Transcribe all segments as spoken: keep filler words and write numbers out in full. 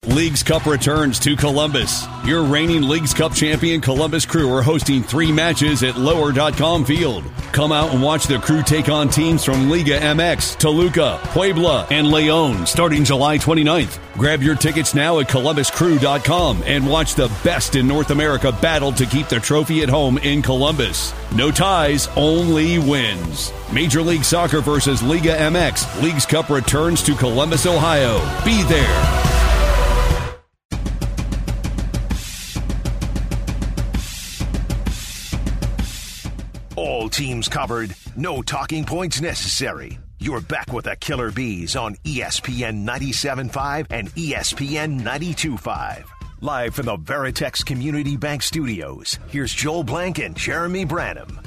Leagues Cup returns to Columbus. Your reigning Leagues Cup champion Columbus Crew are hosting three matches at lower dot com Field. Come out and watch the Crew take on teams from Liga M X, Toluca, Puebla, and Leon starting July twenty-ninth. Grab your tickets now at columbus crew dot com and watch the best in North America battle to keep the trophy at home in Columbus. No ties, only wins. Major League Soccer versus Liga M X. Leagues Cup returns to Columbus, Ohio. Be there. All teams covered, no talking points necessary. You're back with the Killer Bees on E S P N ninety-seven point five and E S P N ninety-two point five. Live from the Veritex Community Bank Studios, here's Joel Blank and Jeremy Branham.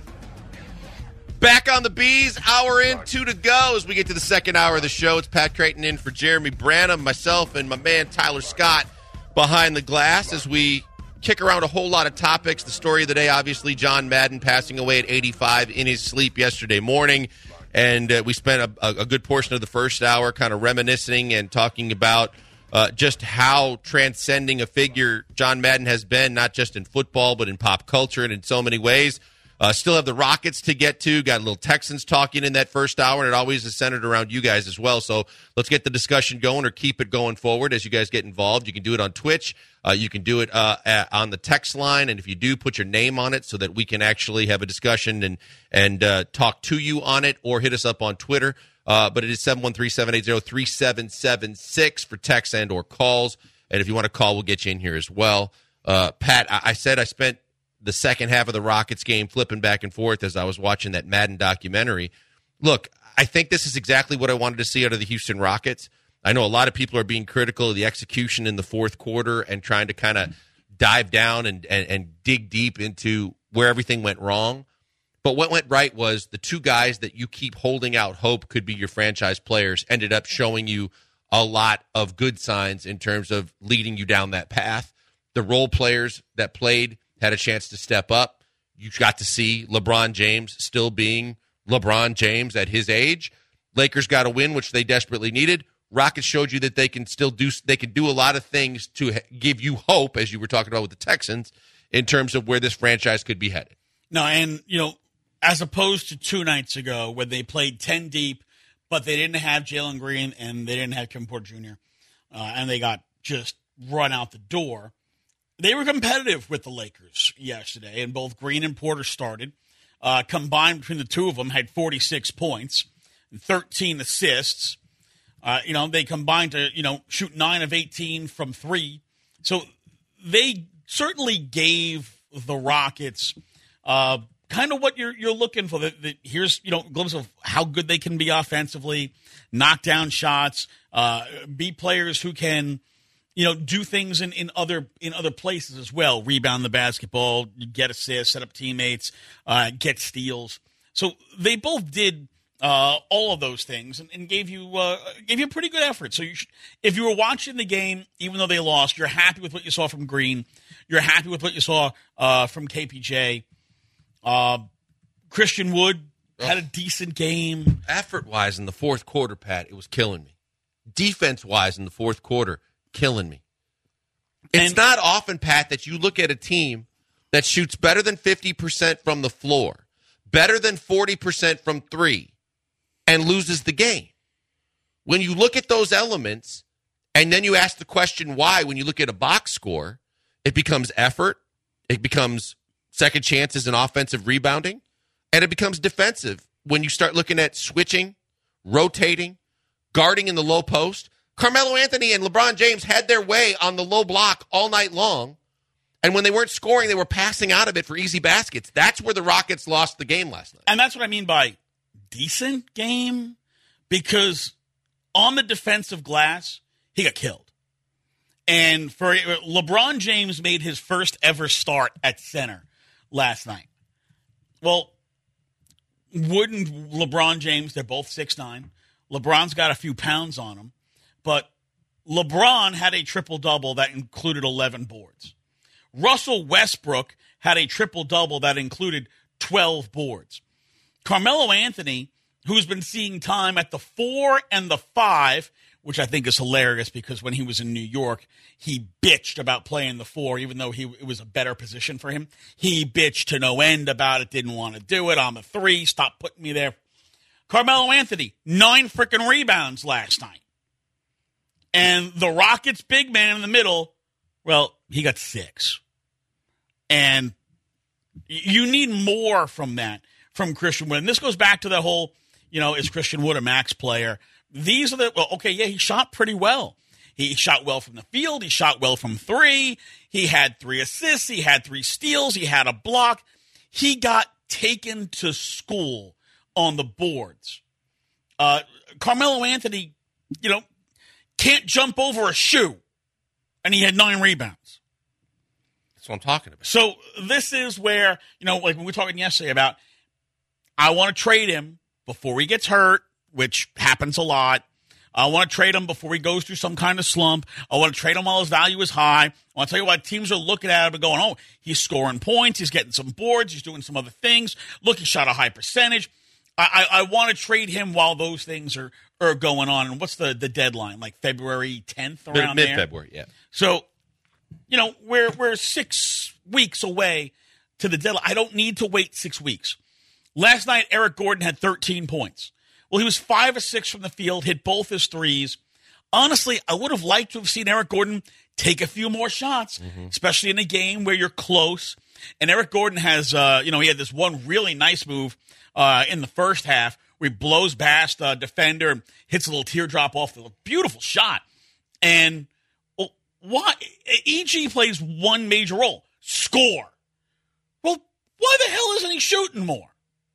Back on the Bees, hour in, two to go as we get to the second hour of the show. It's Pat Creighton in for Jeremy Branham, myself, and my man Tyler Scott behind the glass as we kick around a whole lot of topics. The story of the day, obviously, John Madden passing away at eighty-five in his sleep yesterday morning. And uh, we spent a, a good portion of the first hour kind of reminiscing and talking about uh, just how transcending a figure John Madden has been, not just in football, but in pop culture and in so many ways. Uh, still have the Rockets to get to. Got a little Texans talking in that first hour, and it always is centered around you guys as well. So let's get the discussion going or keep it going forward as you guys get involved. You can do it on Twitch. Uh, you can do it uh, at, on the text line, and if you do, put your name on it so that we can actually have a discussion and, and uh, talk to you on it, or hit us up on Twitter. Uh, but it is seven one three, seven eight zero, three seven seven six for texts and or calls. And if you want to call, we'll get you in here as well. Uh, Pat, I, I said I spent the second half of the Rockets game flipping back and forth as I was watching that Madden documentary. Look, I think this is exactly what I wanted to see out of the Houston Rockets. I know a lot of people are being critical of the execution in the fourth quarter and trying to kind of dive down and, and, and dig deep into where everything went wrong. But what went right was the two guys that you keep holding out hope could be your franchise players ended up showing you a lot of good signs in terms of leading you down that path. The role players that played had a chance to step up. You got to see LeBron James still being LeBron James at his age. Lakers got a win, which they desperately needed. Rockets showed you that they can still do they can do a lot of things to give you hope, as you were talking about with the Texans, in terms of where this franchise could be headed. No, and, you know, as opposed to two nights ago when they played ten deep, but they didn't have Jalen Green and they didn't have Kevin Porter Junior, uh, and they got just run out the door. They were competitive with the Lakers yesterday, and both Green and Porter started. Uh, combined between the two of them, had forty-six points and thirteen assists. Uh, you know, they combined to, you know, shoot nine of eighteen from three. So they certainly gave the Rockets uh, kind of what you're you're looking for. The, the, here's, you know, a glimpse of how good they can be offensively, knock down shots, uh, be players who can, you know, do things in, in other in other places as well. Rebound the basketball, get assists, set up teammates, uh, get steals. So they both did uh, all of those things and, and gave you uh, gave you a pretty good effort. So you should, if you were watching the game, even though they lost, you're happy with what you saw from Green. You're happy with what you saw uh, from K P J. Uh, Christian Wood had a decent game. Effort-wise in the fourth quarter, Pat, it was killing me. Defense-wise in the fourth quarter, killing me. It's and, not often, Pat, that you look at a team that shoots better than fifty percent from the floor, better than forty percent from three, and loses the game. When you look at those elements, and then you ask the question why, when you look at a box score, it becomes effort, it becomes second chances and offensive rebounding, and it becomes defensive when you start looking at switching, rotating, guarding in the low post. Carmelo Anthony and LeBron James had their way on the low block all night long, and when they weren't scoring, they were passing out of it for easy baskets. That's where the Rockets lost the game last night. And that's what I mean by decent game, because on the defensive glass, he got killed. And for LeBron James made his first ever start at center last night. Well, wouldn't LeBron James, they're both six nine. LeBron's got a few pounds on him. But LeBron had a triple-double that included eleven boards. Russell Westbrook had a triple-double that included twelve boards. Carmelo Anthony, who's been seeing time at the four and the five, which I think is hilarious because when he was in New York, he bitched about playing the four, even though he it was a better position for him. He bitched to no end about it, didn't want to do it. I'm a three, stop putting me there. Carmelo Anthony, nine freaking rebounds last night. And the Rockets' big man in the middle, well, he got six. And you need more from that, from Christian Wood. And this goes back to the whole, you know, is Christian Wood a max player? These are the, well, okay, yeah, he shot pretty well. He shot well from the field. He shot well from three. He had three assists. He had three steals. He had a block. He got taken to school on the boards. Uh, Carmelo Anthony, you know, can't jump over a shoe, and he had nine rebounds. That's what I'm talking about. So this is where, you know, like we were talking yesterday about, I want to trade him before he gets hurt, which happens a lot. I want to trade him before he goes through some kind of slump. I want to trade him while his value is high. I want to tell you what, teams are looking at him and going, oh, he's scoring points, he's getting some boards, he's doing some other things. Look, he shot a high percentage. I, I, I want to trade him while those things are, are going on. And what's the, the deadline? Like February tenth around Mid, there? Mid-February, yeah. So, you know, we're we're six weeks away to the deadline. I don't need to wait six weeks. Last night, Eric Gordon had thirteen points. Well, he was five of six from the field, hit both his threes. Honestly, I would have liked to have seen Eric Gordon take a few more shots, mm-hmm. especially in a game where you're close. And Eric Gordon has, uh, you know, he had this one really nice move uh, in the first half where he blows past a defender and hits a little teardrop off the beautiful shot. And well, why E G plays one major role, score. Well, why the hell isn't he shooting more?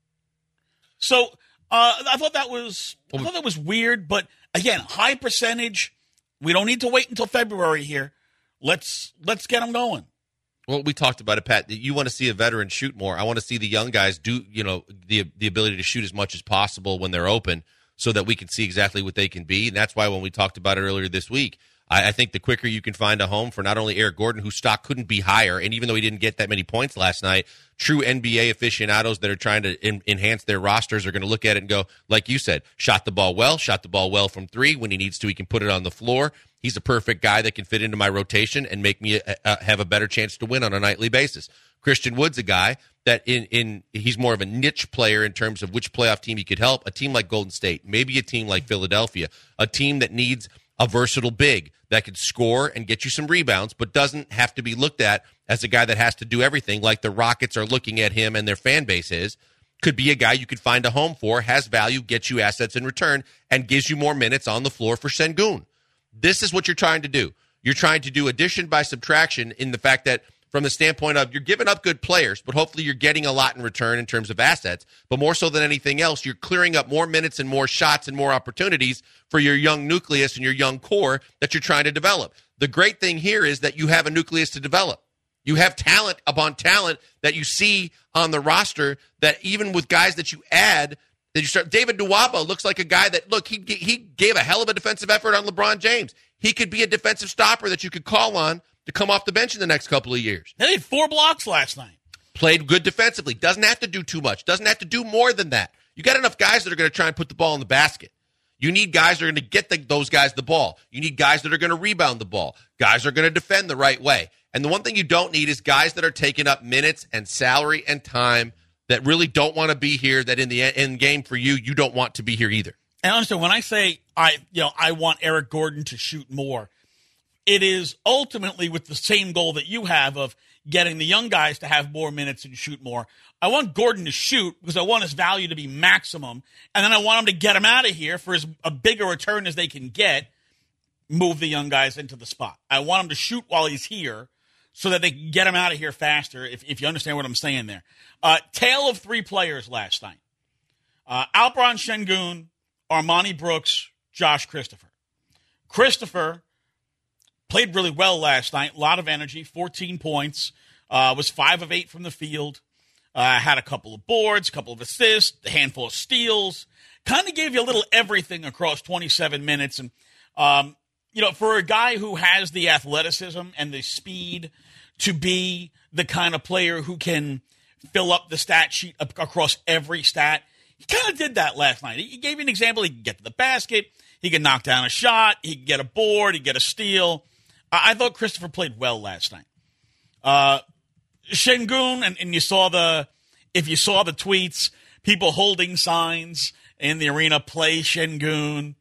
So uh, I thought that was I thought that was weird, but again, high percentage. We don't need to wait until February here. Let's let's get them going. Well, we talked about it, Pat. You want to see a veteran shoot more. I want to see the young guys do, you know, the the ability to shoot as much as possible when they're open, so that we can see exactly what they can be. And that's why when we talked about it earlier this week, I, I think the quicker you can find a home for not only Eric Gordon, whose stock couldn't be higher, and even though he didn't get that many points last night, true N B A aficionados that are trying to in, enhance their rosters are going to look at it and go, like you said, shot the ball well, shot the ball well from three. When he needs to, he can put it on the floor. He's a perfect guy that can fit into my rotation and make me a, a, have a better chance to win on a nightly basis. Christian Wood's a guy that in, in he's more of a niche player in terms of which playoff team he could help. A team like Golden State, maybe a team like Philadelphia, a team that needs a versatile big that could score and get you some rebounds, but doesn't have to be looked at as a guy that has to do everything like the Rockets are looking at him and their fan base is. Could be a guy you could find a home for, has value, gets you assets in return, and gives you more minutes on the floor for Sengun. This is what you're trying to do. You're trying to do addition by subtraction in the fact that from the standpoint of you're giving up good players, but hopefully you're getting a lot in return in terms of assets. But more so than anything else, you're clearing up more minutes and more shots and more opportunities for your young nucleus and your young core that you're trying to develop. The great thing here is that you have a nucleus to develop. You have talent upon talent that you see on the roster that even with guys that you add, that you start. David Nwaba looks like a guy that, look, he he gave a hell of a defensive effort on LeBron James. He could be a defensive stopper that you could call on to come off the bench in the next couple of years. They had four blocks last night. Played good defensively. Doesn't have to do too much. Doesn't have to do more than that. You got enough guys that are going to try and put the ball in the basket. You need guys that are going to get the, those guys the ball. You need guys that are going to rebound the ball. Guys are going to defend the right way. And the one thing you don't need is guys that are taking up minutes and salary and time that really don't want to be here, that in the end game for you, you don't want to be here either. And understand, when I say I, you know, I want Eric Gordon to shoot more, it is ultimately with the same goal that you have of getting the young guys to have more minutes and shoot more. I want Gordon to shoot because I want his value to be maximum, and then I want him to get him out of here for as a bigger return as they can get, move the young guys into the spot. I want him to shoot while he's here so that they can get him out of here faster, if, if you understand what I'm saying there. Uh, tale of three players last night. Uh, Alperen Sengun, Armani Brooks, Josh Christopher. Christopher played really well last night. A lot of energy, fourteen points. Uh, was five of eight from the field. Uh, had a couple of boards, a couple of assists, a handful of steals. Kind of gave you a little everything across twenty-seven minutes. And, um, you know, for a guy who has the athleticism and the speed to be the kind of player who can fill up the stat sheet across every stat, he kind of did that last night. He gave you an example. He could get to the basket. He can knock down a shot. He can get a board. He can get a steal. I, I thought Christopher played well last night. Uh, Şengün, and, and you saw the, if you saw the tweets, people holding signs in the arena, play Şengün.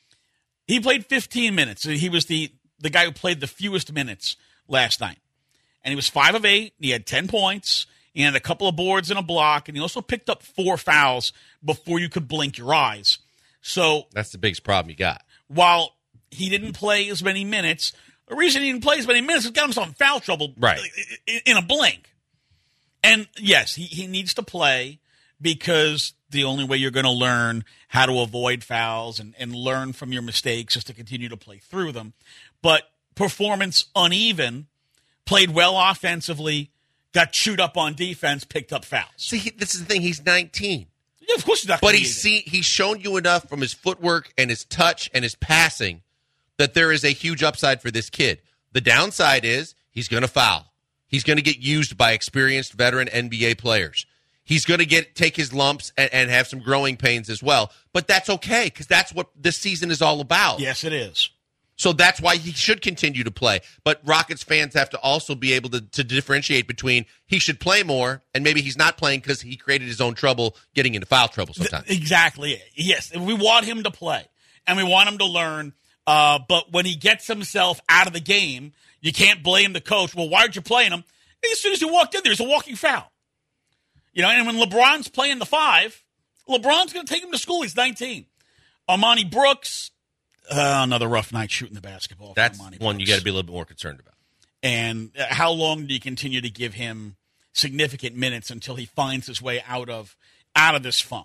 He played fifteen minutes. He was the, the guy who played the fewest minutes last night. And he was five of eight. He had ten points. He had a couple of boards and a block. And he also picked up four fouls before you could blink your eyes. So that's the biggest problem you got. While he didn't play as many minutes, the reason he didn't play as many minutes is got himself in foul trouble right. in a blink. And yes, he, he needs to play because the only way you're going to learn how to avoid fouls and, and learn from your mistakes is to continue to play through them. But performance uneven, played well offensively, got chewed up on defense, picked up fouls. See, he, this is the thing. He's nineteen. Yeah, of course he's not. But he's see, he's shown you enough from his footwork and his touch and his passing that there is a huge upside for this kid. The downside is he's going to foul. He's going to get used by experienced veteran N B A players. He's going to get take his lumps and, and have some growing pains as well. But that's okay because that's what this season is all about. Yes, it is. So that's why he should continue to play. But Rockets fans have to also be able to, to differentiate between he should play more and maybe he's not playing because he created his own trouble getting into foul trouble sometimes. Exactly. Yes. We want him to play and we want him to learn. Uh, but when he gets himself out of the game, you can't blame the coach. Well, why aren't you playing him? As soon as he walked in, there's a walking foul. You know, and when LeBron's playing the five, LeBron's going to take him to school. He's nineteen. Armani Brooks, uh, another rough night shooting the basketball. That's Armani one Brooks. you got to be a little bit more concerned about. And how long do you continue to give him significant minutes until he finds his way out of out of this funk?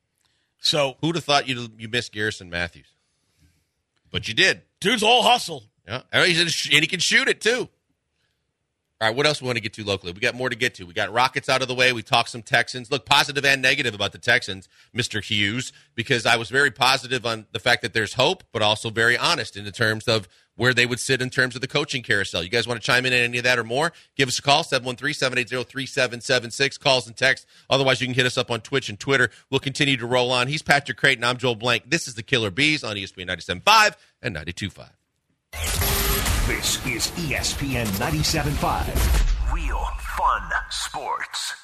So who'd have thought you you missed Garrison Matthews? But you did. Dude's all hustle. Yeah, and he can shoot it too. All right, what else we want to get to locally? We got more to get to. We got Rockets out of the way. We talked some Texans. Look, positive and negative about the Texans, Mister Hughes, because I was very positive on the fact that there's hope, but also very honest in the terms of where they would sit in terms of the coaching carousel. You guys want to chime in on any of that or more? Give us a call, seven one three, seven eight zero, three seven seven six, calls and text. Otherwise, you can hit us up on Twitch and Twitter. We'll continue to roll on. He's Patrick Creighton. I'm Joel Blank. This is the Killer Bees on E S P N ninety-seven point five and ninety-two point five. This is E S P N ninety-seven point five. Real fun sports.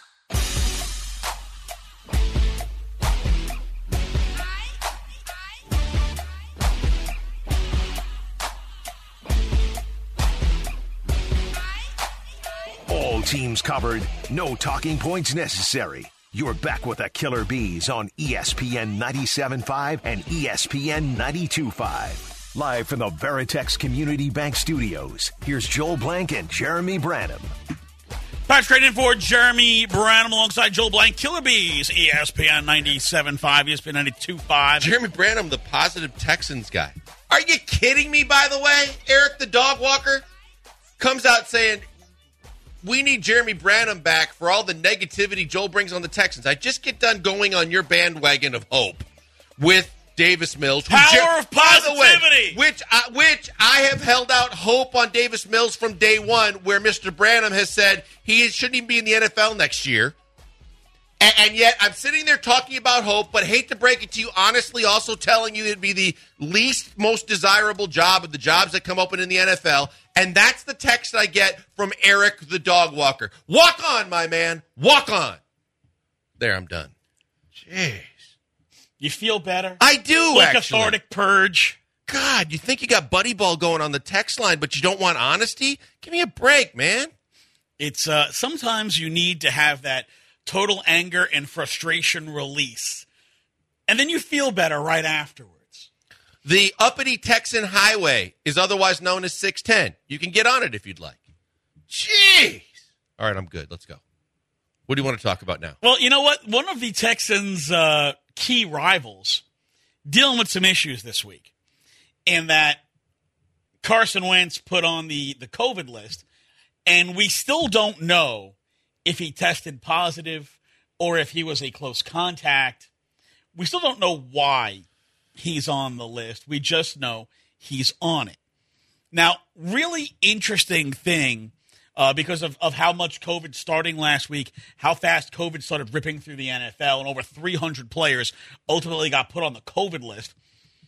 All teams covered. No talking points necessary. You're back with the Killer Bees on E S P N ninety-seven point five and E S P N ninety-two point five. Live from the Veritex Community Bank Studios, here's Joel Blank and Jeremy Branham. Patrick Creighton for Jeremy Branham alongside Joel Blank. Killer Bees, E S P N ninety-seven point five, E S P N ninety-two point five. Jeremy Branham, the positive Texans guy. Are you kidding me, by the way? Eric the dog walker comes out saying, we need Jeremy Branham back for all the negativity Joel brings on the Texans. I just get done going on your bandwagon of hope with Davis Mills. Power Jer- of positivity. Way, which, I, which I have held out hope on Davis Mills from day one, where Mister Branham has said he shouldn't even be in the N F L next year. And, and yet I'm sitting there talking about hope, but hate to break it to you, honestly also telling you it'd be the least most desirable job of the jobs that come open in the N F L. And that's the text I get from Eric the dog walker. Walk on, my man. Walk on. There, I'm done. Jeez. You feel better? I do, like actually. Cathartic purge. God, you think you got buddy ball going on the text line, but you don't want honesty? Give me a break, man. It's uh, sometimes you need to have that total anger and frustration release, and then you feel better right afterwards. The uppity Texan Highway is otherwise known as six ten. You can get on it if you'd like. Jeez. All right, I'm good. Let's go. What do you want to talk about now? Well, you know what? One of the Texans' uh, key rivals dealing with some issues this week, in that Carson Wentz put on the, the COVID list, and we still don't know if he tested positive or if he was a close contact. We still don't know why he's on the list. We just know he's on it. Now, really interesting thing, uh, because of, of how much COVID starting last week, how fast COVID started ripping through the N F L, and over three hundred players ultimately got put on the COVID list,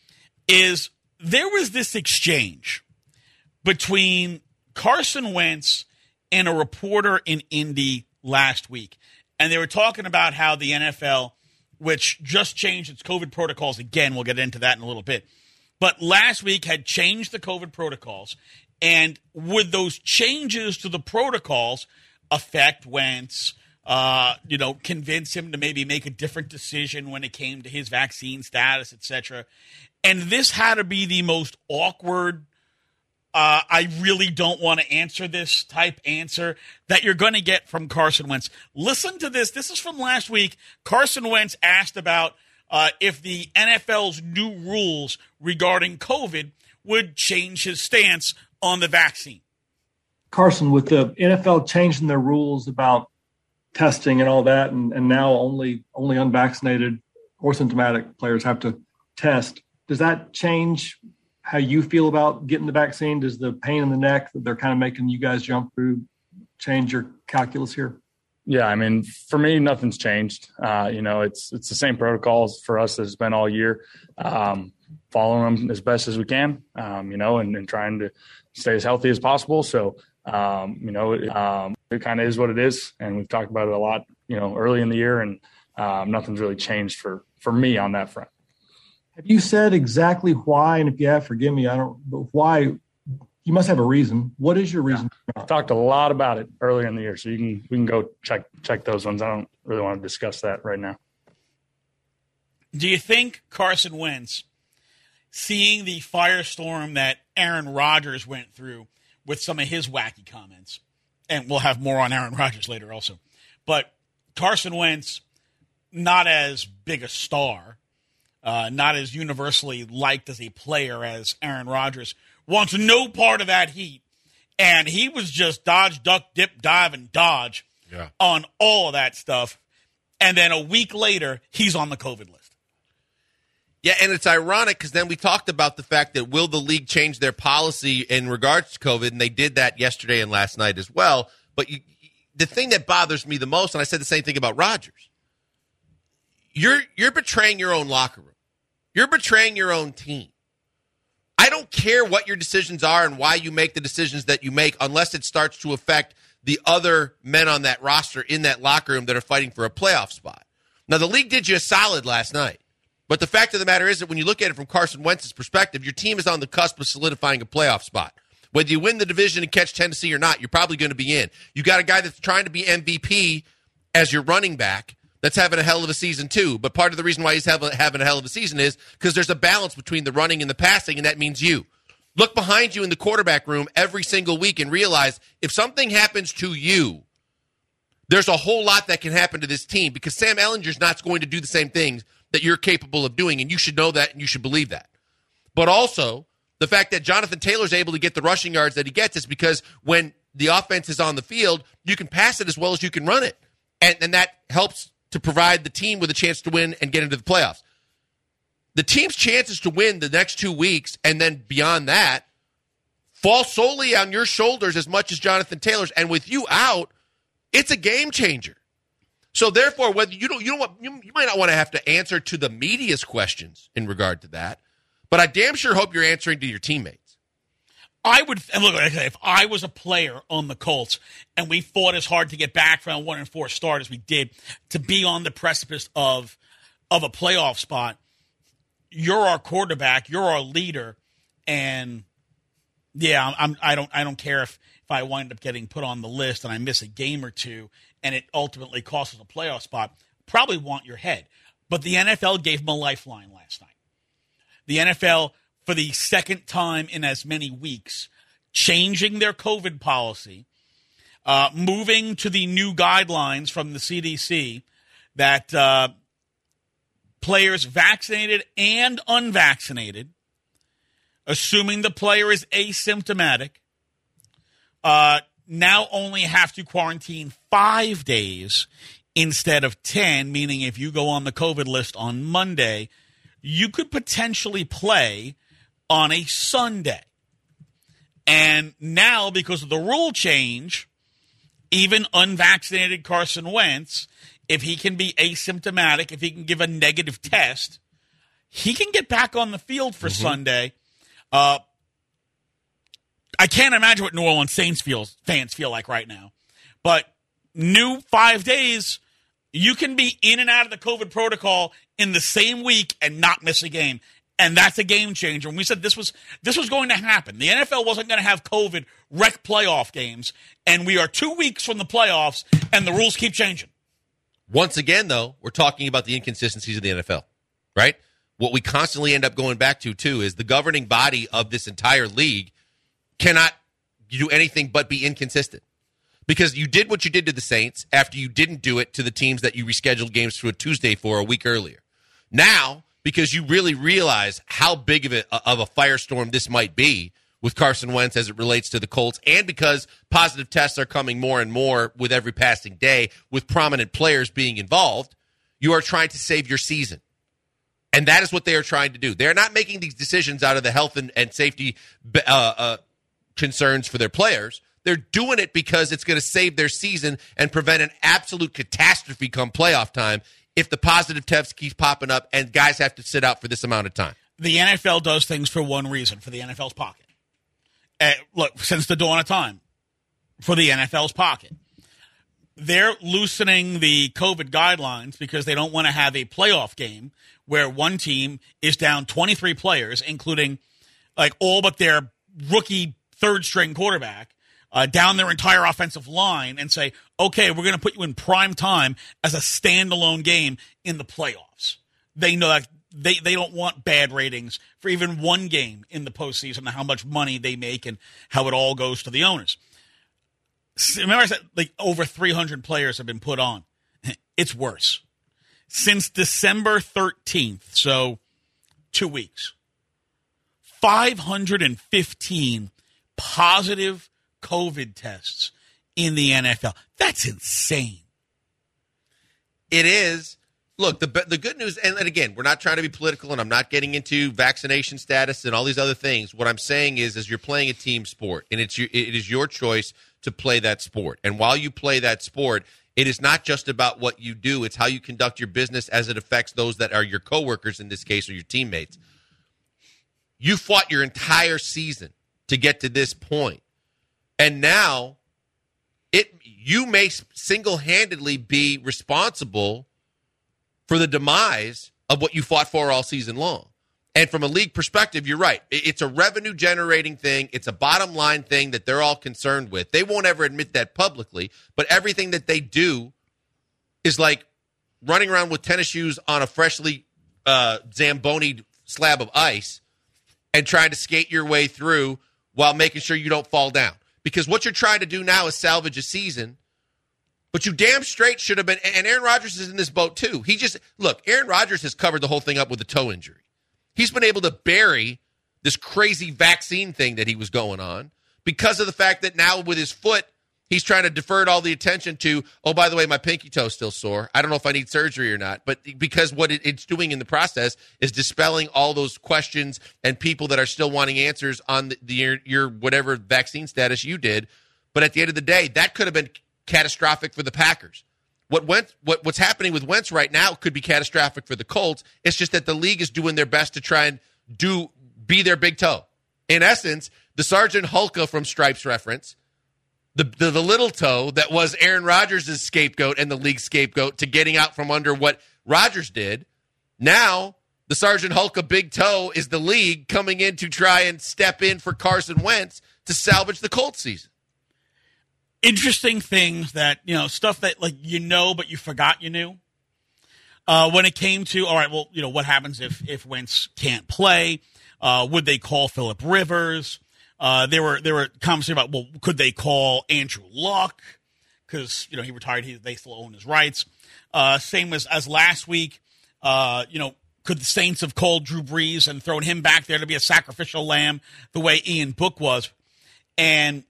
is there was this exchange between Carson Wentz and a reporter in Indy last week. And they were talking about how the N F L, which just changed its COVID protocols again, we'll get into that in a little bit, but last week had changed the COVID protocols. And would those changes to the protocols affect Wentz, uh, you know, convince him to maybe make a different decision when it came to his vaccine status, et cetera? And this had to be the most awkward, uh, I really don't want to answer this type answer that you're going to get from Carson Wentz. Listen to this. This is from last week. Carson Wentz asked about uh, if the N F L's new rules regarding COVID would change his stance on the vaccine. Carson, with the N F L changing their rules about testing and all that, and, and now only only unvaccinated or symptomatic players have to test, does that change how you feel about getting the vaccine? Does the pain in the neck that they're kind of making you guys jump through change your calculus here? Yeah, I mean, for me, nothing's changed. Uh, you know, it's it's the same protocols for us as it's been all year. Um, following them as best as we can, um, you know, and, and trying to stay as healthy as possible. So, um, you know, it, um, it kind of is what it is. And we've talked about it a lot, you know, early in the year, and um, nothing's really changed for, for me on that front. Have you said exactly why? And if you have, forgive me, I don't, but why? You must have a reason. What is your reason? Yeah. I've talked a lot about it earlier in the year, so you can, we can go check, check those ones. I don't really want to discuss that right now. Do you think Carson Wentz, seeing the firestorm that Aaron Rodgers went through with some of his wacky comments, and we'll have more on Aaron Rodgers later also, but Carson Wentz, not as big a star, uh, not as universally liked as a player as Aaron Rodgers, wants no part of that heat, and he was just dodge, duck, dip, dive, and dodge yeah. on all of that stuff, and then a week later, he's on the COVID list. Yeah, and it's ironic because then we talked about the fact that will the league change their policy in regards to COVID, and they did that yesterday and last night as well. But you, the thing that bothers me the most, and I said the same thing about Rodgers, you're you're betraying your own locker room. You're betraying your own team. I don't care what your decisions are and why you make the decisions that you make unless it starts to affect the other men on that roster in that locker room that are fighting for a playoff spot. Now, the league did you a solid last night. But the fact of the matter is that when you look at it from Carson Wentz's perspective, your team is on the cusp of solidifying a playoff spot. Whether you win the division and catch Tennessee or not, you're probably going to be in. You got a guy that's trying to be M V P as your running back that's having a hell of a season too. But part of the reason why he's having, having a hell of a season is because there's a balance between the running and the passing, and that means you. Look behind you in the quarterback room every single week and realize if something happens to you, there's a whole lot that can happen to this team because Sam Ehlinger's not going to do the same things that you're capable of doing, and you should know that and you should believe that. But also, the fact that Jonathan Taylor's able to get the rushing yards that he gets is because when the offense is on the field, you can pass it as well as you can run it. And, and that helps to provide the team with a chance to win and get into the playoffs. The team's chances to win the next two weeks and then beyond that fall solely on your shoulders as much as Jonathan Taylor's. And with you out, it's a game changer. So therefore, whether you don't, you don't want, you, you might not want to have to answer to the media's questions in regard to that, but I damn sure hope you're answering to your teammates. I would, and look, if I was a player on the Colts and we fought as hard to get back from a one and four start as we did to be on the precipice of of a playoff spot, you're our quarterback, you're our leader, and yeah, I'm, I don't, I don't care if if I wind up getting put on the list and I miss a game or two, and it ultimately costs us a playoff spot, probably want your head. But the N F L gave him a lifeline last night. The N F L, for the second time in as many weeks, changing their COVID policy, uh, moving to the new guidelines from the C D C that uh, players vaccinated and unvaccinated, assuming the player is asymptomatic, uh, now only have to quarantine five days instead of ten, meaning if you go on the COVID list on Monday, you could potentially play on a Sunday. And now, because of the rule change, even unvaccinated Carson Wentz, if he can be asymptomatic, if he can give a negative test, he can get back on the field for mm-hmm. Sunday. Uh, I can't imagine what New Orleans Saints feels, fans feel like right now. But new five days, you can be in and out of the COVID protocol in the same week and not miss a game. And that's a game changer. And we said this was this was going to happen. The N F L wasn't going to have COVID wreck playoff games. And we are two weeks from the playoffs, and the rules keep changing. Once again, though, we're talking about the inconsistencies of the N F L, right? What we constantly end up going back to, too, is the governing body of this entire league cannot do anything but be inconsistent. Because you did what you did to the Saints after you didn't do it to the teams that you rescheduled games to a Tuesday for a week earlier. Now, because you really realize how big of a, of a firestorm this might be with Carson Wentz as it relates to the Colts, and because positive tests are coming more and more with every passing day with prominent players being involved, you are trying to save your season. And that is what they are trying to do. They're not making these decisions out of the health and, and safety uh, uh, concerns for their players. They're doing it because it's going to save their season and prevent an absolute catastrophe come playoff time if the positive tests keep popping up and guys have to sit out for this amount of time. The N F L does things for one reason, for the N F L's pocket. Uh, look, since the dawn of time, for the N F L's pocket. They're loosening the COVID guidelines because they don't want to have a playoff game where one team is down twenty-three players, including like all but their rookie third-string quarterback, uh, down their entire offensive line, and say, okay, we're going to put you in prime time as a standalone game in the playoffs. They know that they, they don't want bad ratings for even one game in the postseason and how much money they make and how it all goes to the owners. Remember I said like over three hundred players have been put on. It's worse. Since December thirteenth, so two weeks, five hundred fifteen positive COVID tests in the N F L. That's insane. It is. Look, the the good news, and again, we're not trying to be political, and I'm not getting into vaccination status and all these other things. What I'm saying is, is you're playing a team sport, and it's your, it is your choice to play that sport. And while you play that sport, it is not just about what you do. It's how you conduct your business as it affects those that are your coworkers in this case or your teammates. You fought your entire season to get to this point. And now it you may single-handedly be responsible for the demise of what you fought for all season long. And from a league perspective, you're right. It's a revenue-generating thing. It's a bottom-line thing that they're all concerned with. They won't ever admit that publicly, but everything that they do is like running around with tennis shoes on a freshly uh, Zamboni'd slab of ice and trying to skate your way through while making sure you don't fall down. Because what you're trying to do now is salvage a season, but you damn straight should have been, and Aaron Rodgers is in this boat too. He just, look, Aaron Rodgers has covered the whole thing up with a toe injury. He's been able to bury this crazy vaccine thing that he was going on because of the fact that now with his foot, he's trying to divert all the attention to, oh, by the way, my pinky toe's still sore. I don't know if I need surgery or not. But because what it, it's doing in the process is dispelling all those questions and people that are still wanting answers on the, the your, your whatever vaccine status you did. But at the end of the day, that could have been catastrophic for the Packers. What went what what's happening with Wentz right now could be catastrophic for the Colts. It's just that the league is doing their best to try and do be their big toe. In essence, the Sergeant Hulka from Stripes reference, the, the the little toe that was Aaron Rodgers' scapegoat and the league's scapegoat to getting out from under what Rodgers did. Now, the Sergeant Hulka big toe is the league coming in to try and step in for Carson Wentz to salvage the Colts season. Interesting things that, you know, stuff that, like, you know, but you forgot you knew. Uh, when it came to, all right, well, you know, what happens if, if Wentz can't play? Uh, would they call Phillip Rivers? Uh, there were there were conversations about, well, could they call Andrew Luck? Because, you know, he retired. He, they still own his rights. Uh, same as, as last week. Uh, you know, could the Saints have called Drew Brees and thrown him back there to be a sacrificial lamb the way Ian Book was? And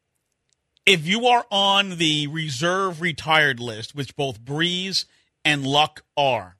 if you are on the reserve retired list, which both Brees and Luck are,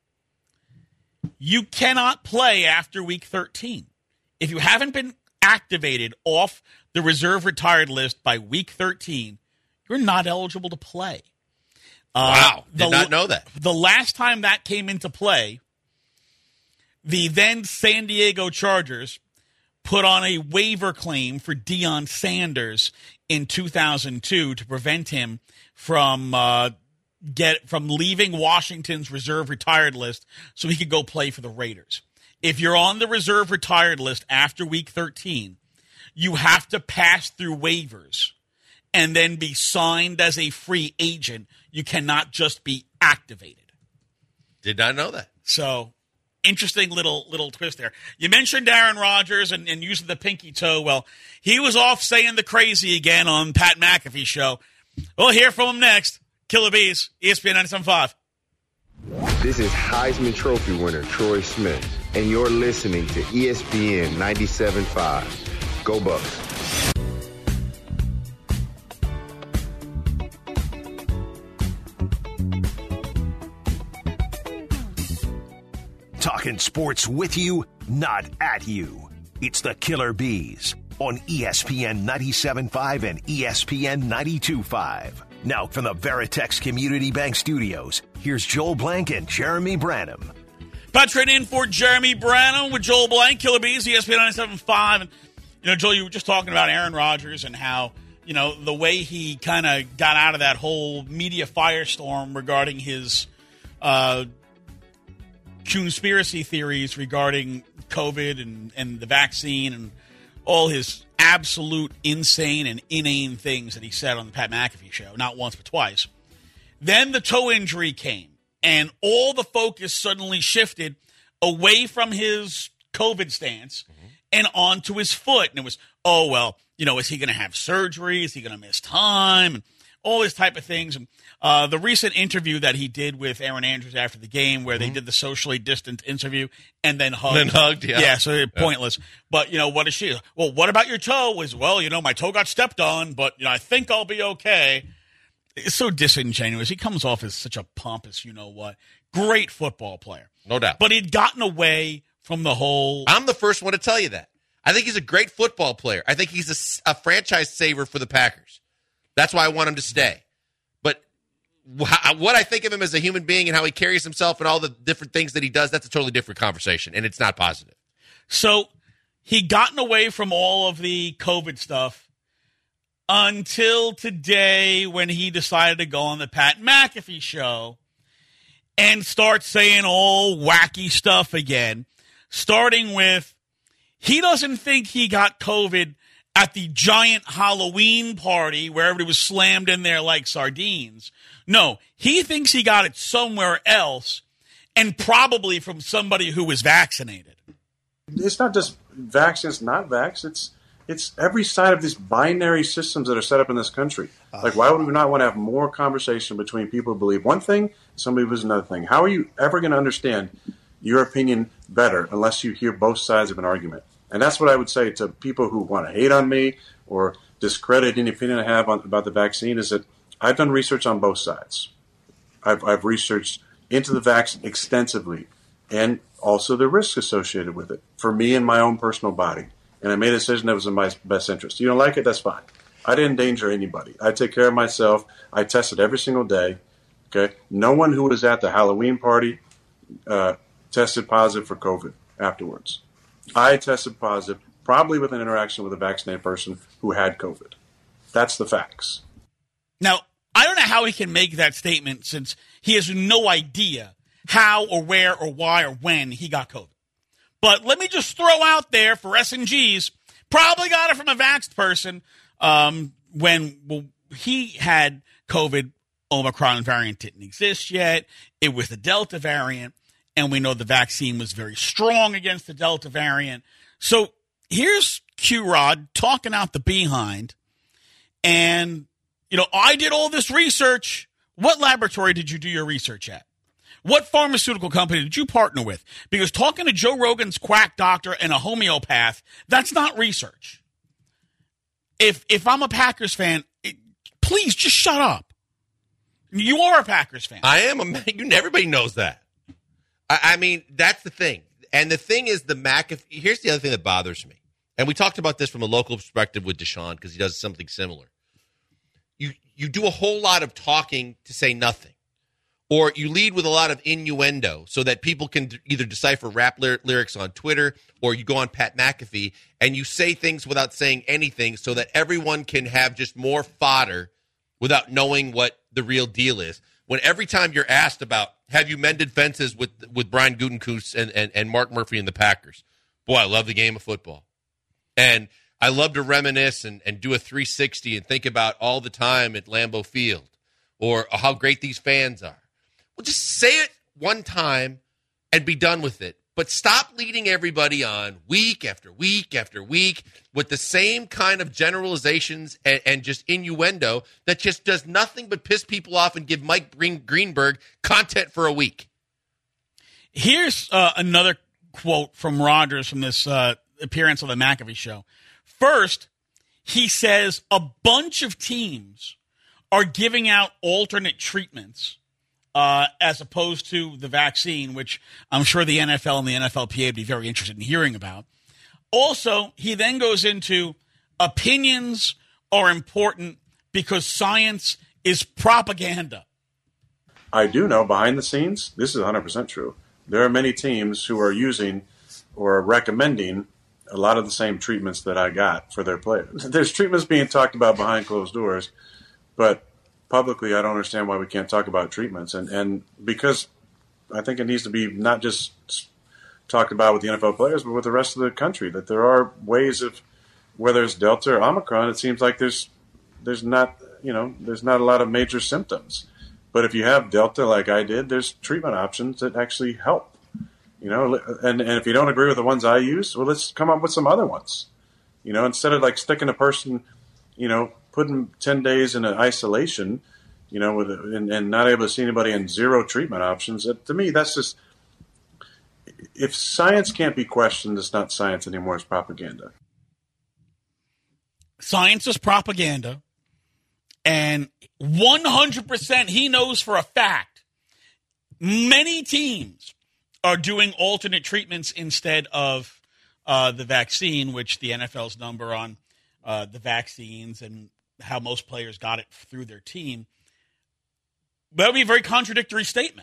you cannot play after week thirteen. If you haven't been activated off the reserve retired list by week thirteen, you're not eligible to play. Wow, uh, did the, not know that. The last time that came into play the then San Diego Chargers put on a waiver claim for Deion Sanders in two thousand two to prevent him from uh, get from leaving Washington's reserve retired list so he could go play for the Raiders. If you're on the reserve retired list after week thirteen, you have to pass through waivers and then be signed as a free agent. You cannot just be activated. Did not know that. So, interesting little little twist there. You mentioned Aaron Rodgers and, and using the pinky toe. Well, he was off saying the crazy again on Pat McAfee's show. We'll hear from him next. Killer Bees, E S P N ninety-seven point five. This is Heisman Trophy winner Troy Smith, and you're listening to E S P N ninety-seven point five. Go Bucks. Talking sports with you, not at you. It's the Killer Bees on E S P N ninety-seven point five and E S P N ninety-two point five. Now from the Veritex Community Bank Studios, here's Joel Blank and Jeremy Branham. Patrick in for Jeremy Branham with Joel Blank, Killer Bees, E S P N ninety-seven point five. And, you know, Joel, you were just talking about Aaron Rodgers and how, you know, the way he kind of got out of that whole media firestorm regarding his uh, conspiracy theories regarding COVID and, and the vaccine and all his absolute insane and inane things that he said on the Pat McAfee show, not once but twice. Then the toe injury came, and all the focus suddenly shifted away from his COVID stance mm-hmm. and onto his foot. And it was, oh, well, you know, is he going to have surgery? Is he going to miss time? And all these type of things. And uh, the recent interview that he did with Aaron Andrews after the game where mm-hmm. they did the socially distant interview and then hugged. Then hugged, yeah. Yeah, so pointless. Yeah. But, you know, what is she? Well, what about your toe? Was, well, you know, my toe got stepped on, but, you know, I think I'll be okay. It's so disingenuous. He comes off as such a pompous, you know what. Great football player. No doubt. But he'd gotten away from the whole. I'm the first one to tell you that. I think he's a great football player. I think he's a, a franchise saver for the Packers. That's why I want him to stay. But wh- what I think of him as a human being and how he carries himself and all the different things that he does, that's a totally different conversation, and it's not positive. So he'd gotten away from all of the COVID stuff until today when he decided to go on the Pat McAfee show and start saying all wacky stuff again, starting with he doesn't think he got COVID at the giant Halloween party where everybody was slammed in there like sardines. No, he thinks he got it somewhere else and probably from somebody who was vaccinated. It's not just vaccines, not vax. It's it's every side of these binary systems that are set up in this country. Like, why would we not want to have more conversation between people who believe one thing and somebody who believes another thing? How are you ever going to understand your opinion better unless you hear both sides of an argument? And that's what I would say to people who want to hate on me or discredit any opinion I have on, about the vaccine is that I've done research on both sides. I've, I've researched into the vaccine extensively and also the risks associated with it for me and my own personal body. And I made a decision that was in my best interest. You don't like it? That's fine. I didn't endanger anybody. I take care of myself. I tested every single day. Okay. No one who was at the Halloween party uh, tested positive for COVID afterwards. I tested positive, probably with an interaction with a vaccinated person who had COVID. That's the facts. Now, I don't know how he can make that statement since he has no idea how or where or why or when he got COVID. But let me just throw out there for S and Gs, probably got it from a vaxxed person um, when well, he had COVID. Omicron variant didn't exist yet. It was the Delta variant. And we know the vaccine was very strong against the Delta variant. So here's Q-Rod talking out the behind. And, you know, I did all this research. What laboratory did you do your research at? What pharmaceutical company did you partner with? Because talking to Joe Rogan's quack doctor and a homeopath, that's not research. If if I'm a Packers fan, it, please just shut up. You are a Packers fan. I am. A, you, everybody knows that. I mean, that's the thing. And the thing is the McAfee. Here's the other thing that bothers me. And we talked about this from a local perspective with Deshaun because he does something similar. You you do a whole lot of talking to say nothing. or you lead with a lot of innuendo so that people can either decipher rap ly- lyrics on Twitter, or you go on Pat McAfee and you say things without saying anything so that everyone can have just more fodder without knowing what the real deal is. When every time you're asked about, have you mended fences with with Brian Gutekunst and, and, and Mark Murphy and the Packers? Boy, I love the game of football. And I love to reminisce and, and do a three sixty and think about all the time at Lambeau Field, or how great these fans are. Well, just say it one time and be done with it. But stop leading everybody on week after week after week with the same kind of generalizations and, and just innuendo that just does nothing but piss people off and give Mike Green, Greenberg content for a week. Here's uh, another quote from Rodgers from this uh, appearance on the McAfee show. First, he says a bunch of teams are giving out alternate treatments uh, as opposed to the vaccine, which I'm sure the N F L and the N F L P A would be very interested in hearing about. Also, he then goes into opinions are important because science is propaganda. I do know behind the scenes, this is one hundred percent true. There are many teams who are using or recommending a lot of the same treatments that I got for their players. There's treatments being talked about behind closed doors, but publicly I don't understand why we can't talk about treatments. And, and because I think it needs to be not just talked about with the N F L players, but with the rest of the country, that there are ways of, whether it's Delta or Omicron, it seems like there's there's not, you know, there's not a lot of major symptoms. But if you have Delta like I did, there's treatment options that actually help. You know, and, and if you don't agree with the ones I use, well, let's come up with some other ones. You know, instead of like sticking a person, you know, putting ten days in an isolation, you know, with a, and, and not able to see anybody and zero treatment options. It, to me, that's just, if science can't be questioned, it's not science anymore. It's propaganda. Science is propaganda. And one hundred percent he knows for a fact many teams are doing alternate treatments instead of uh, the vaccine, which the N F L's number on uh, the vaccines and how most players got it through their team. That would be a very contradictory statement.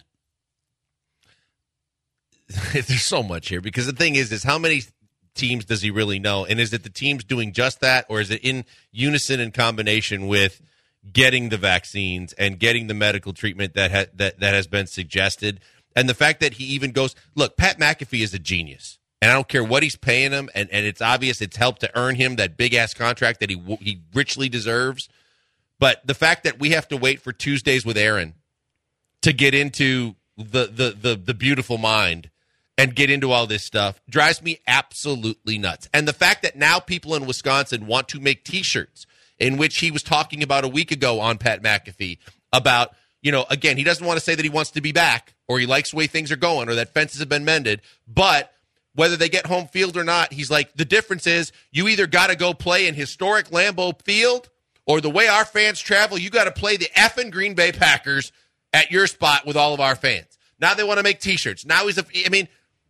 There's so much here, because the thing is, is how many teams does he really know? And is it the teams doing just that, or is it in unison and combination with getting the vaccines and getting the medical treatment that ha- that that has been suggested? And the fact that he even goes, look, Pat McAfee is a genius, and I don't care what he's paying him, and, and it's obvious it's helped to earn him that big-ass contract that he he richly deserves. But the fact that we have to wait for Tuesdays with Aaron to get into the the the, the beautiful mind and get into all this stuff drives me absolutely nuts. And the fact that now people in Wisconsin want to make T-shirts, in which he was talking about a week ago on Pat McAfee about, you know, again, he doesn't want to say that he wants to be back or he likes the way things are going or that fences have been mended, but whether they get home field or not, he's like, the difference is you either got to go play in historic Lambeau Field, or the way our fans travel, you got to play the effing Green Bay Packers at your spot with all of our fans. Now they want to make T-shirts. Now he's a, I mean,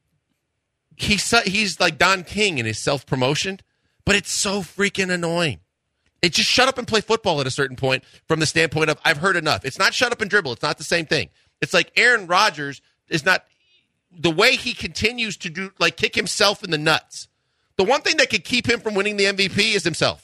he's, he's like Don King in his self-promotion, but it's so freaking annoying. It just shut up and play football at a certain point from the standpoint of I've heard enough. It's not shut up and dribble. It's not the same thing. It's like Aaron Rodgers is not the way he continues to do, like kick himself in the nuts. The one thing that could keep him from winning the M V P is himself.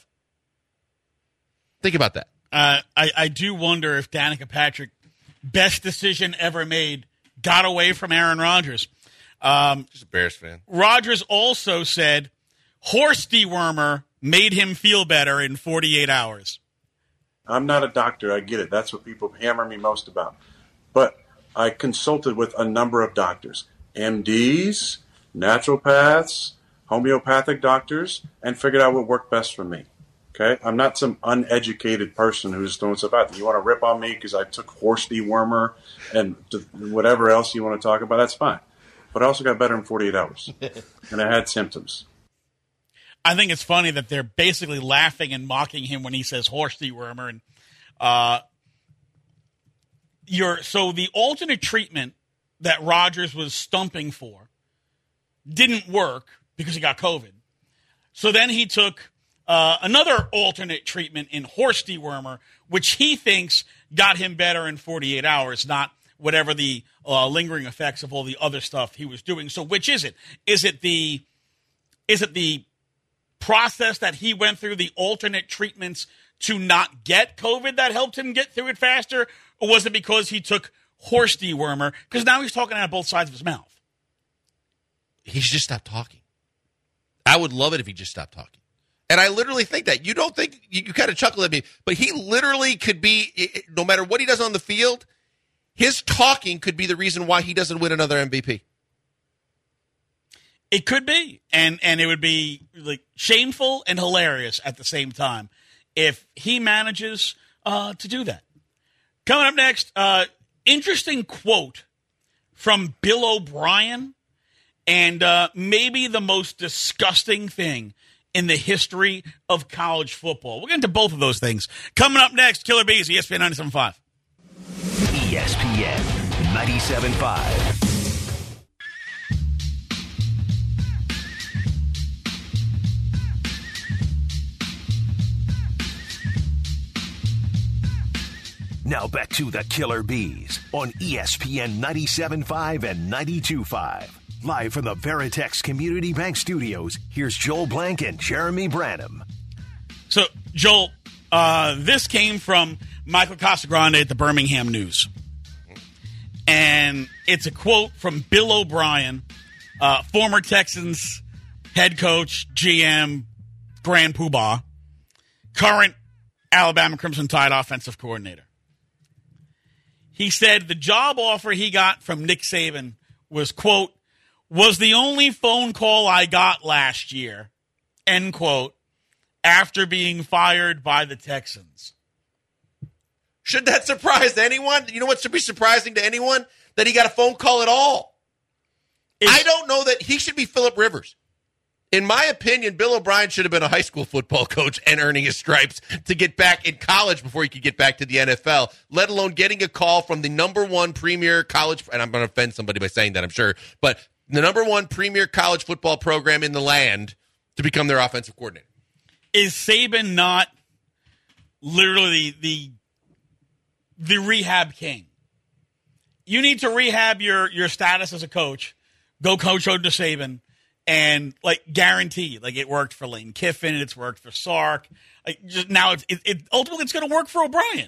Think about that. Uh, I, I do wonder if Danica Patrick, best decision ever made, got away from Aaron Rodgers. Um, Just a Bears fan. Rodgers also said horse dewormer made him feel better in forty-eight hours. I'm not a doctor. I get it. That's what people hammer me most about. But I consulted with a number of doctors, M Ds, naturopaths, homeopathic doctors, and figured out what worked best for me. Okay? I'm not some uneducated person who's throwing stuff out there. You want to rip on me because I took horse dewormer and whatever else you want to talk about, that's fine. But I also got better in forty-eight hours. And I had symptoms. I think it's funny that they're basically laughing and mocking him when he says horse dewormer. And uh, you're, so the alternate treatment that Rodgers was stumping for didn't work because he got COVID. So then he took uh, another alternate treatment in horse dewormer, which he thinks got him better in forty-eight hours, not whatever the uh, lingering effects of all the other stuff he was doing. So which is it? Is it the is it the process that he went through, the alternate treatments to not get COVID that helped him get through it faster? Or was it because he took horse dewormer? Because now he's talking out of both sides of his mouth. He should just stop talking. I would love it if he just stopped talking. And I literally think that. You don't think, you, you kind of chuckle at me, but he literally could be, no matter what he does on the field, his talking could be the reason why he doesn't win another M V P. It could be. And and it would be like shameful and hilarious at the same time if he manages uh, to do that. Coming up next, uh, interesting quote from Bill O'Brien, and uh, maybe the most disgusting thing in the history of college football. We'll get into both of those things. Coming up next, Killer Bees, E S P N ninety-seven point five. E S P N ninety-seven point five. Now back to the Killer Bees on E S P N ninety-seven point five and ninety-two point five. Live from the Veritex Community Bank Studios, here's Joel Blank and Jeremy Branham. So, Joel, uh, this came from Michael Casagrande at the Birmingham News. And it's a quote from Bill O'Brien, uh, former Texans head coach, G M, Grand Poobah, current Alabama Crimson Tide offensive coordinator. He said the job offer he got from Nick Saban was, quote, was the only phone call I got last year, end quote, after being fired by the Texans. Should that surprise anyone? You know what should be surprising to anyone? That he got a phone call at all. It's, I don't know that he should be Phillip Rivers. In my opinion, Bill O'Brien should have been a high school football coach and earning his stripes to get back in college before he could get back to the N F L, let alone getting a call from the number one premier college, and I'm going to offend somebody by saying that, I'm sure, but the number one premier college football program in the land to become their offensive coordinator. Is Saban not literally the the rehab king? You need to rehab your, your status as a coach. Go coach Oda Saban. And, like, guarantee, like, it worked for Lane Kiffin, it's worked for Sark. Like, just now, it's, it, it ultimately, it's going to work for O'Brien.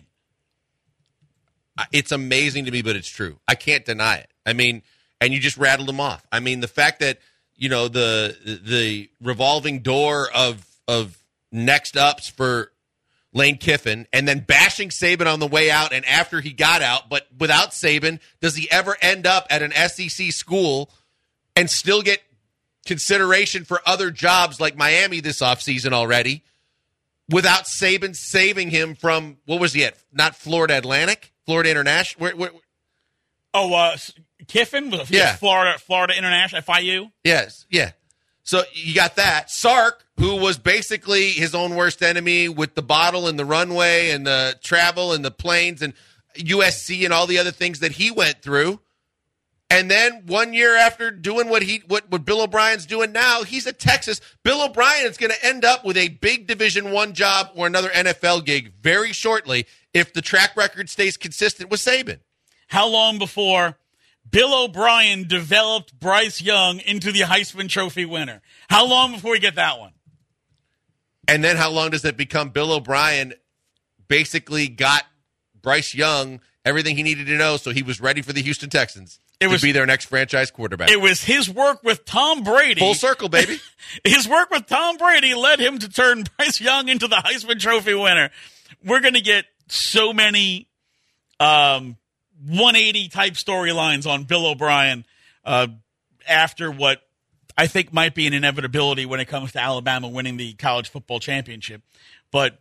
It's amazing to me, but it's true. I can't deny it. I mean, and you just rattled them off. I mean, the fact that, you know, the the revolving door of of next ups for Lane Kiffin, and then bashing Saban on the way out and after he got out, but without Saban, does he ever end up at an S E C school and still get consideration for other jobs like Miami this offseason already without Saban saving him from, what was he at? Not Florida Atlantic? Florida International? Where, where, oh, uh, Kiffin? Was yeah. Florida Florida International, F I U? Yes, yeah. So you got that. Sark, who was basically his own worst enemy with the bottle and the runway and the travel and the planes and U S C and all the other things that he went through. And then one year after doing what he what, what Bill O'Brien's doing now, he's at Texas. Bill O'Brien is going to end up with a big Division One job or another N F L gig very shortly if the track record stays consistent with Saban. How long before Bill O'Brien developed Bryce Young into the Heisman Trophy winner? How long before we get that one? And then how long does it become Bill O'Brien basically got Bryce Young everything he needed to know so he was ready for the Houston Texans? It was, to be their next franchise quarterback. It was his work with Tom Brady. Full circle, baby. His work with Tom Brady led him to turn Bryce Young into the Heisman Trophy winner. We're going to get so many um, one eighty type storylines on Bill O'Brien uh, after what I think might be an inevitability when it comes to Alabama winning the college football championship. But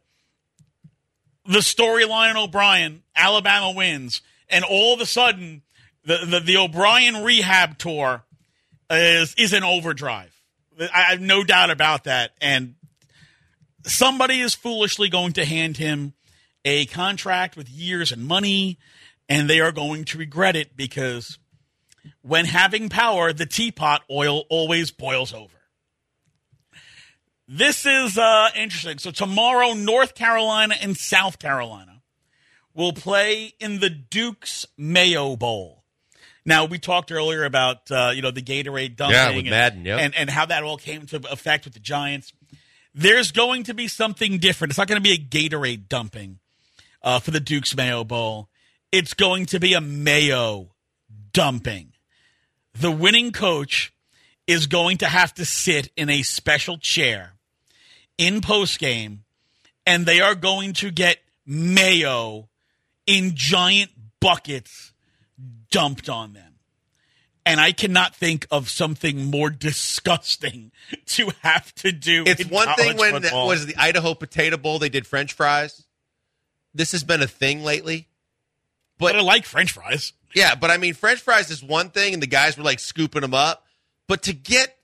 the storyline in O'Brien, Alabama wins, and all of a sudden, The, the the O'Brien rehab tour is is in overdrive. I have no doubt about that. And somebody is foolishly going to hand him a contract with years and money, and they are going to regret it because when having power, the teapot oil always boils over. This is uh, interesting. So tomorrow, North Carolina and South Carolina will play in the Duke's Mayo Bowl. Now, we talked earlier about uh, you know the Gatorade dumping yeah, with and, Madden, yep. and, and how that all came into effect with the Giants. There's going to be something different. It's not going to be a Gatorade dumping uh, for the Duke's Mayo Bowl. It's going to be a mayo dumping. The winning coach is going to have to sit in a special chair in postgame, and they are going to get mayo in giant buckets dumped on them. And I cannot think of something more disgusting to have to do. It's in one thing when it football. was the Idaho Potato Bowl, they did French fries. This has been a thing lately. But, but I like French fries. Yeah, but I mean, French fries is one thing, and the guys were like scooping them up. But to get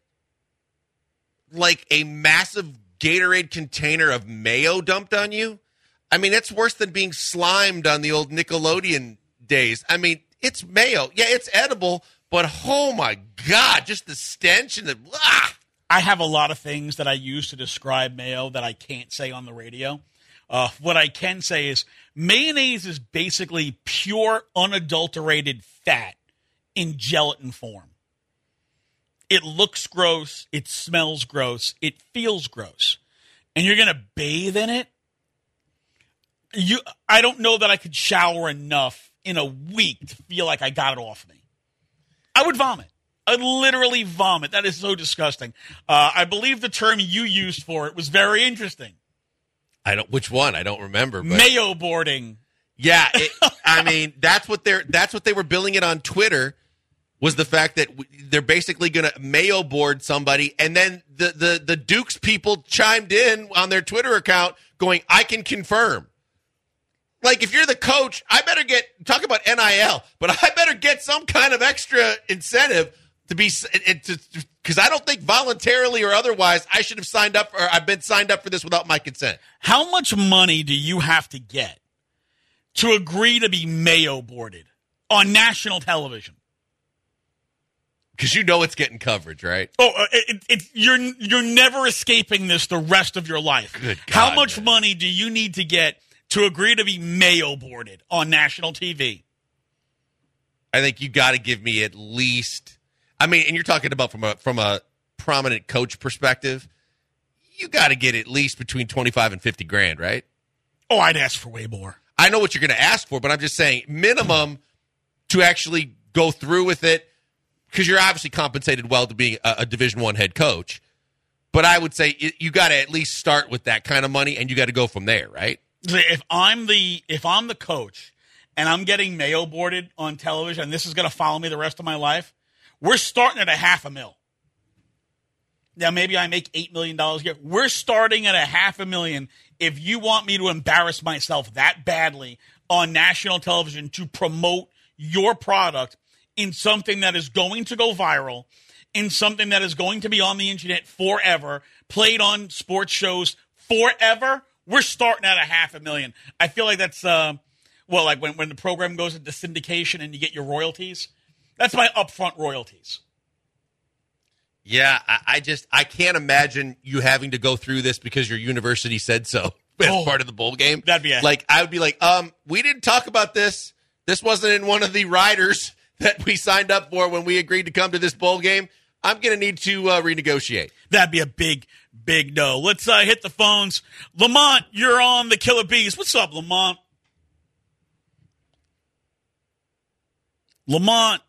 like a massive Gatorade container of mayo dumped on you, I mean, it's worse than being slimed on the old Nickelodeon days. I mean, it's mayo. Yeah, it's edible, but oh my God, just the stench and the ah! I have a lot of things that I use to describe mayo that I can't say on the radio. Uh, what I can say is mayonnaise is basically pure, unadulterated fat in gelatin form. It looks gross. It smells gross. It feels gross. And you're going to bathe in it? You, I don't know that I could shower enough in a week to feel like I got it off me. I would vomit. I'd literally vomit. That is so disgusting. Uh, I believe the term you used for it was very interesting. I don't. Which one? I don't remember. But. Mayo boarding. Yeah, it, I mean that's what they're. That's what they were billing it on Twitter. Was the fact that they're basically going to mayo board somebody, and then the, the the Dukes people chimed in on their Twitter account, going, "I can confirm." Like, if you're the coach, I better get talk about N I L, but I better get some kind of extra incentive to be because I don't think voluntarily or otherwise I should have signed up or I've been signed up for this without my consent. How much money do you have to get to agree to be mayo boarded on national television? Because you know it's getting coverage, right? Oh, it, it, it, you're you're never escaping this the rest of your life. Good God, How much man. money do you need to get to agree to be mayo boarded on national T V? I think you got to give me at least. I mean, and you're talking about from a from a prominent coach perspective. You got to get at least between twenty-five and fifty grand, right? Oh, I'd ask for way more. I know what you're going to ask for, but I'm just saying minimum to actually go through with it. Because you're obviously compensated well to being a, a Division One head coach, but I would say it, you got to at least start with that kind of money, and you got to go from there, right? If I'm the if I'm the coach, and I'm getting mayo boarded on television, and this is going to follow me the rest of my life, we're starting at a half a mil. Now maybe I make eight million dollars a year. We're starting at a half a million. If you want me to embarrass myself that badly on national television to promote your product in something that is going to go viral, in something that is going to be on the internet forever, played on sports shows forever, we're starting at a half a million. I feel like that's, uh, well, like when, when the program goes into syndication and you get your royalties. That's my upfront royalties. Yeah, I, I just, I can't imagine you having to go through this because your university said so as Oh, part of the bowl game. that'd be a- like, I would be like, um, we didn't talk about this. This wasn't in one of the riders that we signed up for when we agreed to come to this bowl game. I'm going to need to uh, renegotiate. That'd be a big, big no. Let's uh, hit the phones. Lamont, you're on the Killer Bees. What's up, Lamont? Lamont.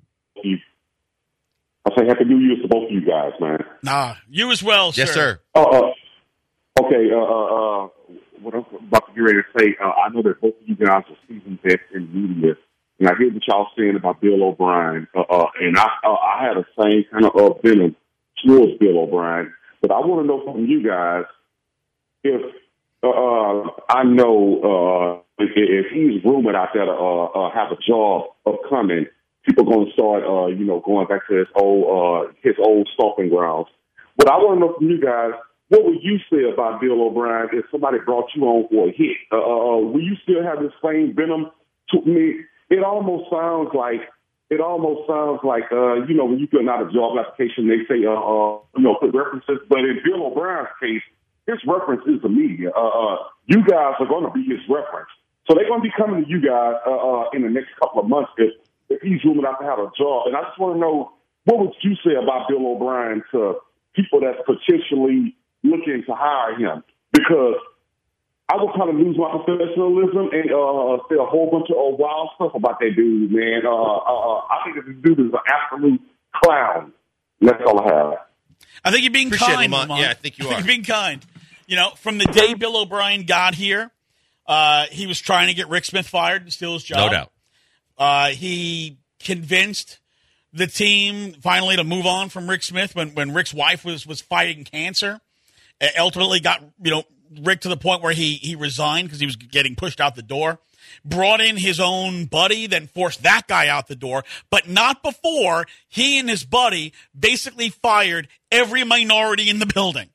I say Happy New Year to both of you guys, man. Nah, you as well, Yes, sir. sir. Uh, uh, okay, uh, uh, uh, what I'm about to get ready to say, uh, I know that both of you guys are seasoned vets in media, and I hear what y'all saying about Bill O'Brien, uh, uh, and I, uh, I had the same kind of uh, feeling towards Bill O'Brien, but I want to know from you guys if uh, uh, I know uh, if, if he's rumored out there to uh, uh, have a job upcoming, people are going to start, uh, you know, going back to his old uh, his old stomping grounds. But I want to know from you guys, what would you say about Bill O'Brien if somebody brought you on for a hit? Uh, uh, will you still have the same venom? To me, it almost sounds like it almost sounds like uh, you know, when you fill out a job application, they say uh, uh, you know, put references. But in Bill O'Brien's case, his reference is the media. Uh, uh, you guys are going to be his reference. So they're going to be coming to you guys uh, uh, in the next couple of months if, if he's ruling out to have a job. And I just want to know, what would you say about Bill O'Brien to people that's potentially looking to hire him? Because I would kind of lose my professionalism and uh, say a whole bunch of uh, wild stuff about that dude, man. Uh, uh, I think that this dude is an absolute clown. And that's all I have. I think you're being Appreciate kind, Lamont. Lamont. Yeah, I think you I are. You're being kind. You know, from the day Bill O'Brien got here, uh, he was trying to get Rick Smith fired and steal his job. No doubt. Uh, he convinced the team finally to move on from Rick Smith when, when Rick's wife was, was fighting cancer. It ultimately got, you know, Rick to the point where he, he resigned because he was getting pushed out the door. Brought in his own buddy, then forced that guy out the door, but not before he and his buddy basically fired every minority in the building.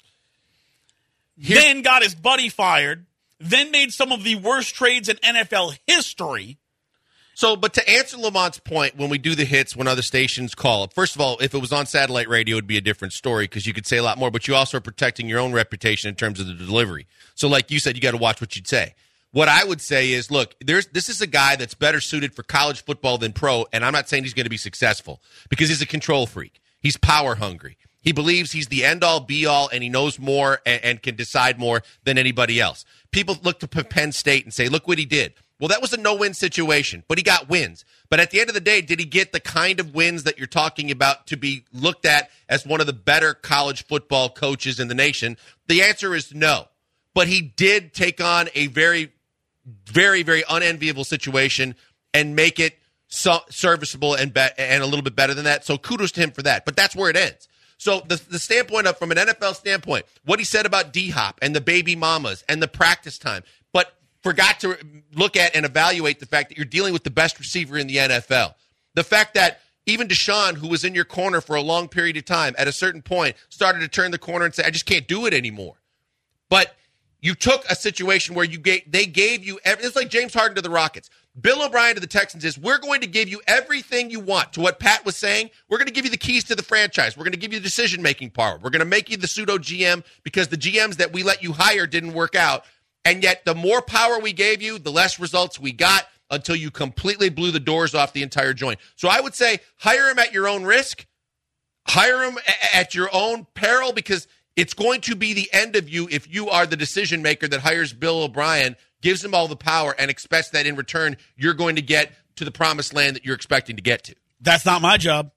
Here- then got his buddy fired, then made some of the worst trades in N F L history. So, but to answer Lamont's point, when we do the hits, when other stations call, first of all, if it was on satellite radio, it would be a different story because you could say a lot more, but you also are protecting your own reputation in terms of the delivery. So like you said, you got to watch what you'd say. What I would say is, look, there's this is a guy that's better suited for college football than pro, and I'm not saying he's going to be successful because he's a control freak. He's power hungry. He believes he's the end-all, be-all, and he knows more and, and can decide more than anybody else. People look to Penn State and say, look what he did. Well, that was a no-win situation, but he got wins. But at the end of the day, did he get the kind of wins that you're talking about to be looked at as one of the better college football coaches in the nation? The answer is no. But he did take on a very, very, very unenviable situation and make it so serviceable and be- and a little bit better than that. So kudos to him for that. But that's where it ends. So the the standpoint of, from an N F L standpoint, what he said about D-Hop and the baby mamas and the practice time, but forgot to look at and evaluate the fact that you're dealing with the best receiver in the N F L. The fact that even Deshaun, who was in your corner for a long period of time, at a certain point started to turn the corner and say, I just can't do it anymore. But you took a situation where you gave, they gave you every, it's like James Harden to the Rockets. Bill O'Brien to the Texans is, we're going to give you everything you want. To what Pat was saying, we're going to give you the keys to the franchise. We're going to give you decision-making power. We're going to make you the pseudo G M because the G Ms that we let you hire didn't work out. And yet the more power we gave you, the less results we got until you completely blew the doors off the entire joint. So I would say hire him at your own risk. Hire him at your own peril because it's going to be the end of you if you are the decision maker that hires Bill O'Brien, gives him all the power, and expects that in return you're going to get to the promised land that you're expecting to get to. That's not my job.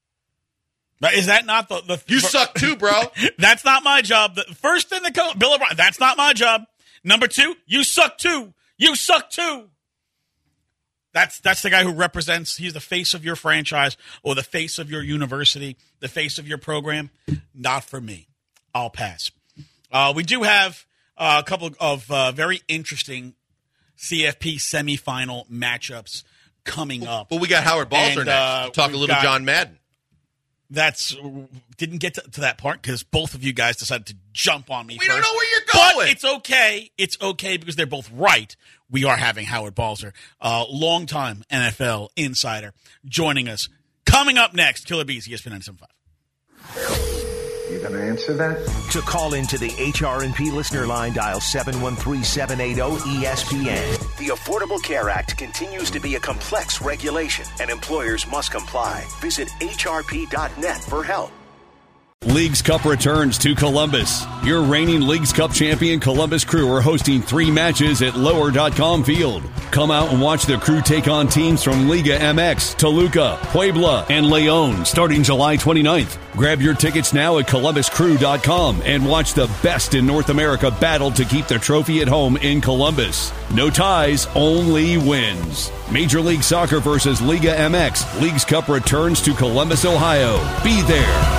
Is that not the... the you suck too, bro. That's not my job. The first thing that comes, Bill O'Brien, that's not my job. Number two, you suck too. You suck too. That's that's the guy who represents, he's the face of your franchise or the face of your university, the face of your program. Not for me. I'll pass. Uh, we do have uh, a couple of uh, very interesting C F P semifinal matchups coming up. Well, we got Howard Balzer and, next. Uh, we'll talk a little got, John Madden. That's didn't get to, to that part because both of you guys decided to jump on me we first. We don't know where you're going. But it's okay. It's okay because they're both right. We are having Howard Balzer, uh, longtime N F L insider, joining us. Coming up next, Killer Bees, E S P N nine seventy-five. You going to answer that? To call into the H R and P listener line, dial seven one three, seven eight zero, E S P N. The Affordable Care Act continues to be a complex regulation, and employers must comply. Visit H R P dot net for help. Leagues Cup returns to Columbus. Your reigning Leagues Cup champion Columbus Crew are hosting three matches at lower dot com field. Come out and watch the Crew take on teams from Liga M X, Toluca, Puebla, and Leon starting July twenty-ninth. Grab your tickets now at columbus crew dot com and watch the best in North America battle to keep the trophy at home in Columbus. No ties, only wins. Major League Soccer versus Liga M X. Leagues Cup returns to Columbus, Ohio. Be there.